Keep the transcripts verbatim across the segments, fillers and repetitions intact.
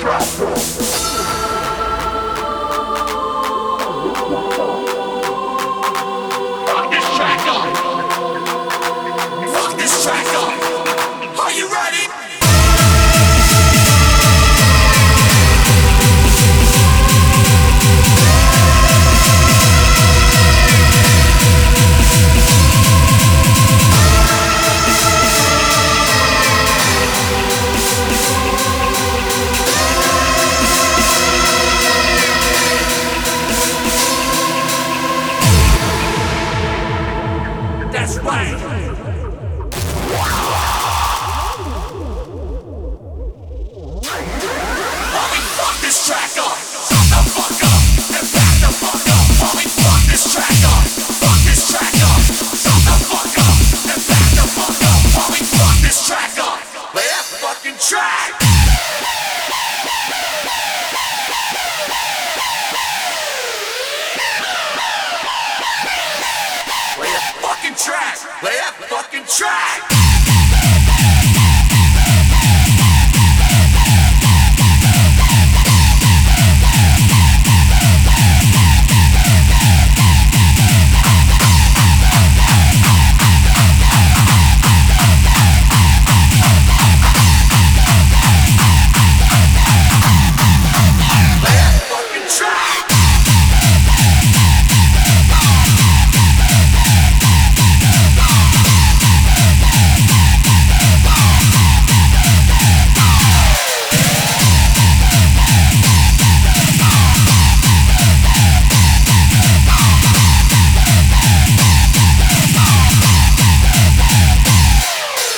That's right. While we fuck this track up, shut the fuck up and back the fuck up. While we fuck this track up, fuck this track up, shut the fuck up and back the fuck up. While we fuck this track up, play that fucking track. Play that fucking track. Play that fucking track.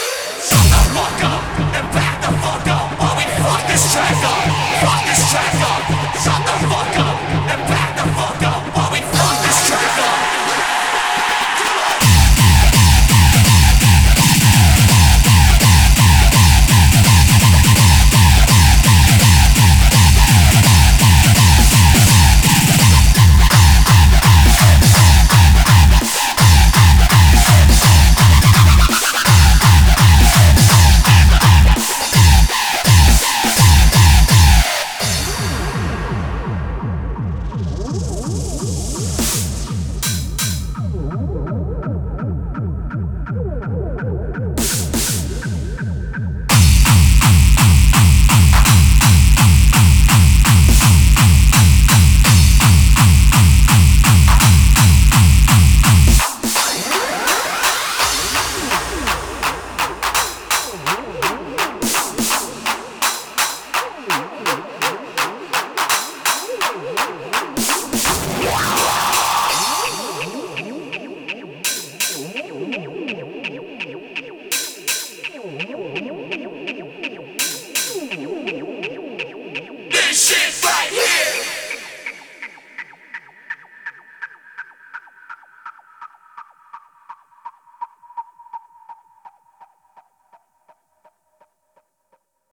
Fuck this track up, fuck this track up.